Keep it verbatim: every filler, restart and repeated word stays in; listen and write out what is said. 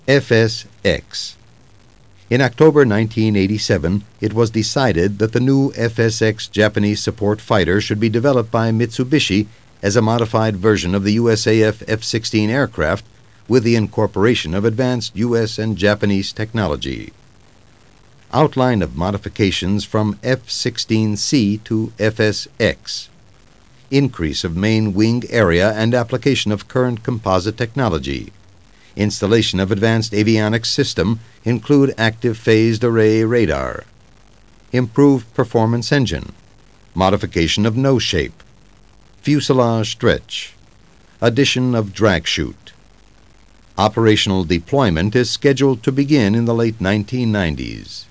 F S X. In October nineteen eighty-seven, it was decided that the new F S X Japanese support fighter should be developed by Mitsubishi as a modified version of the U S A F F sixteen aircraft with the incorporation of advanced U S and Japanese technology. Outline of modifications from F sixteen C to F S X. Increase of main wing area and application of current composite technology. Installation of advanced avionics system include active phased array radar. Improved performance engine. Modification of nose shape. Fuselage stretch. Addition of drag chute. Operational deployment is scheduled to begin in the late nineteen nineties.